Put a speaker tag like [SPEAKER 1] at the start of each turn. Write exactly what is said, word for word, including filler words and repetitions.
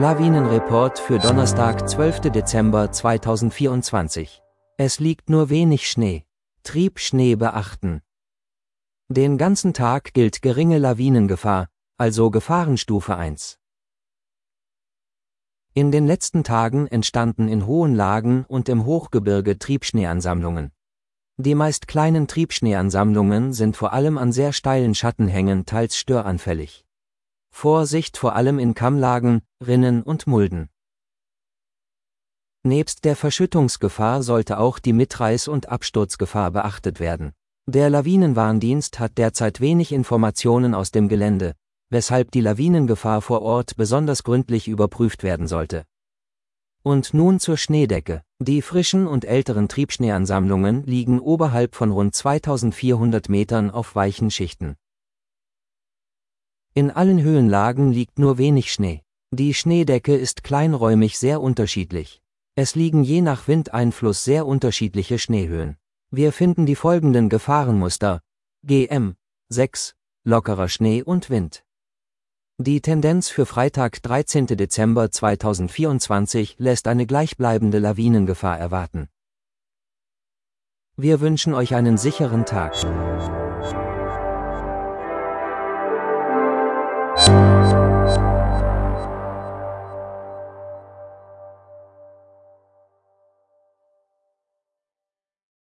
[SPEAKER 1] Lawinenreport für Donnerstag, zwölften Dezember zweitausendvierundzwanzig. Es liegt nur wenig Schnee. Triebschnee beachten. Den ganzen Tag gilt geringe Lawinengefahr, also Gefahrenstufe eins. In den letzten Tagen entstanden in hohen Lagen und im Hochgebirge Triebschneeansammlungen. Die meist kleinen Triebschneeansammlungen sind vor allem an sehr steilen Schattenhängen teils störanfällig. Vorsicht vor allem in Kammlagen, Rinnen und Mulden. Nebst der Verschüttungsgefahr sollte auch die Mitreiß- und Absturzgefahr beachtet werden. Der Lawinenwarndienst hat derzeit wenig Informationen aus dem Gelände, weshalb die Lawinengefahr vor Ort besonders gründlich überprüft werden sollte. Und nun zur Schneedecke. Die frischen und älteren Triebschneeansammlungen liegen oberhalb von rund zweitausendvierhundert Metern auf weichen Schichten. In allen Höhenlagen liegt nur wenig Schnee. Die Schneedecke ist kleinräumig sehr unterschiedlich. Es liegen je nach Windeinfluss sehr unterschiedliche Schneehöhen. Wir finden die folgenden Gefahrenmuster: G M sechs, lockerer Schnee und Wind. Die Tendenz für Freitag, dreizehnten Dezember zweitausendvierundzwanzig lässt eine gleichbleibende Lawinengefahr erwarten. Wir wünschen euch einen sicheren Tag.